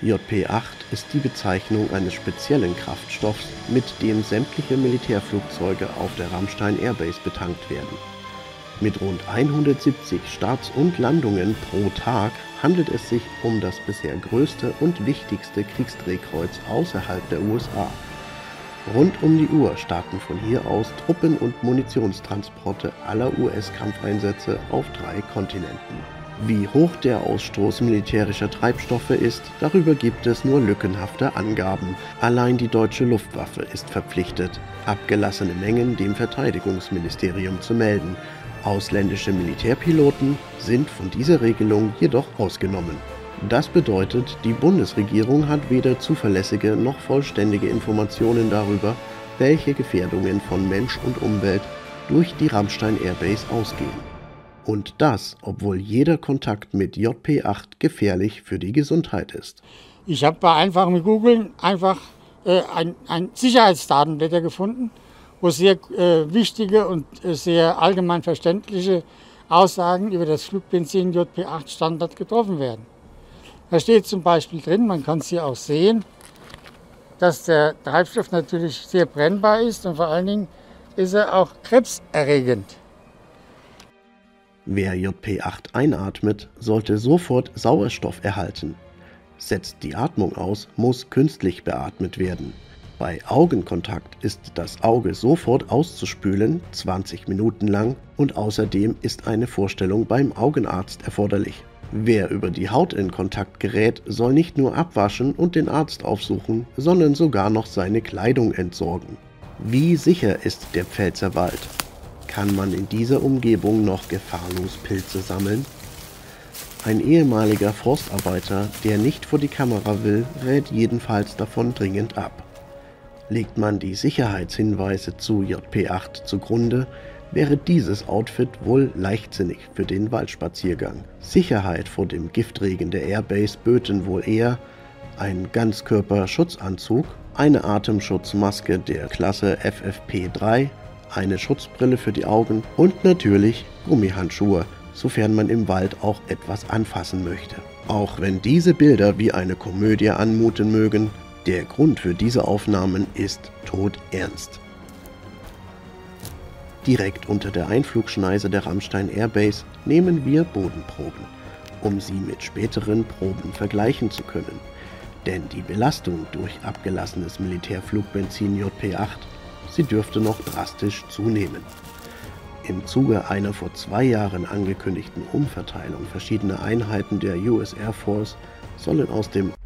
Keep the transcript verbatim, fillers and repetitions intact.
J P acht ist die Bezeichnung eines speziellen Kraftstoffs, mit dem sämtliche Militärflugzeuge auf der Ramstein Airbase betankt werden. Mit rund hundertsiebzig Starts und Landungen pro Tag handelt es sich um das bisher größte und wichtigste Kriegsdrehkreuz außerhalb der U S A. Rund um die Uhr starten von hier aus Truppen- und Munitionstransporte aller U S-Kampfeinsätze auf drei Kontinenten. Wie hoch der Ausstoß militärischer Treibstoffe ist, darüber gibt es nur lückenhafte Angaben. Allein die deutsche Luftwaffe ist verpflichtet, abgelassene Mengen dem Verteidigungsministerium zu melden. Ausländische Militärpiloten sind von dieser Regelung jedoch ausgenommen. Das bedeutet, die Bundesregierung hat weder zuverlässige noch vollständige Informationen darüber, welche Gefährdungen von Mensch und Umwelt durch die Ramstein Airbase ausgehen. Und das, obwohl jeder Kontakt mit J P acht gefährlich für die Gesundheit ist. Ich habe bei einfachem Googlen einfach äh, ein, ein Sicherheitsdatenblätter gefunden, wo sehr äh, wichtige und äh, sehr allgemein verständliche Aussagen über das Flugbenzin J P acht Standard getroffen werden. Da steht zum Beispiel drin, man kann es hier auch sehen, dass der Treibstoff natürlich sehr brennbar ist und vor allen Dingen ist er auch krebserregend. Wer J P acht einatmet, sollte sofort Sauerstoff erhalten. Setzt die Atmung aus, muss künstlich beatmet werden. Bei Augenkontakt ist das Auge sofort auszuspülen, zwanzig Minuten lang, und außerdem ist eine Vorstellung beim Augenarzt erforderlich. Wer über die Haut in Kontakt gerät, soll nicht nur abwaschen und den Arzt aufsuchen, sondern sogar noch seine Kleidung entsorgen. Wie sicher ist der Pfälzerwald? Kann man in dieser Umgebung noch gefahrlos Pilze sammeln? Ein ehemaliger Forstarbeiter, der nicht vor die Kamera will, rät jedenfalls davon dringend ab. Legt man die Sicherheitshinweise zu J P acht zugrunde, wäre dieses Outfit wohl leichtsinnig für den Waldspaziergang. Sicherheit vor dem Giftregen der Airbase böten wohl eher ein Ganzkörperschutzanzug, eine Atemschutzmaske der Klasse F F P drei, eine Schutzbrille für die Augen und natürlich Gummihandschuhe, sofern man im Wald auch etwas anfassen möchte. Auch wenn diese Bilder wie eine Komödie anmuten mögen, der Grund für diese Aufnahmen ist todernst. Direkt unter der Einflugschneise der Ramstein Airbase nehmen wir Bodenproben, um sie mit späteren Proben vergleichen zu können. Denn die Belastung durch abgelassenes Militärflugbenzin J P acht, sie dürfte noch drastisch zunehmen. Im Zuge einer vor zwei Jahren angekündigten Umverteilung verschiedener Einheiten der U S Air Force sollen aus dem